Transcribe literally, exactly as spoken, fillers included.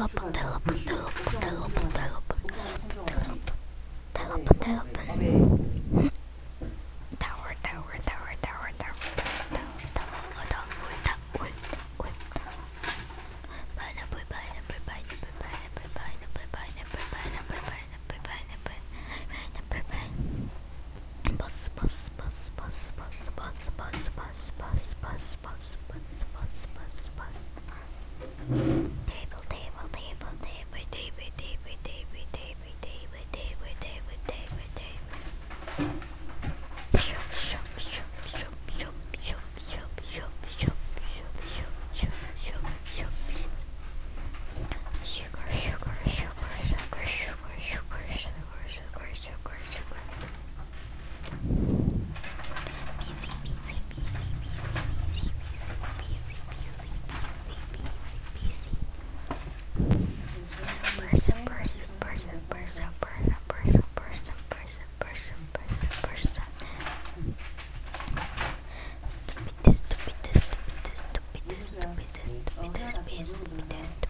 teleport, teleport, teleport, teleport, teleport, teleport, teleport. Tower, tower, tower, tower, tower, tower, tower, tower, tower. Bus, bus, bus, bus, bus, bus, bus, bus, bus, bus, bus, bus, bus, bus, bus. Table, table, table, table, table, table, table, table, table, table, table, table, table. Shop, shop, shop, shop, shop, shop, shop, shop, shop, shop, shop, shop, shop, shop. Sugar, sugar, sugar, sugar, sugar, sugar, sugar, sugar, sugar, sugar. Busy, busy, busy, busy, busy, busy, busy, busy, busy, busy. Person, person, person, person, person, person, person, person, person, person, person. Stupidest, stupidest, stupidest, stupidest, stupidest, stupidest, stupidest,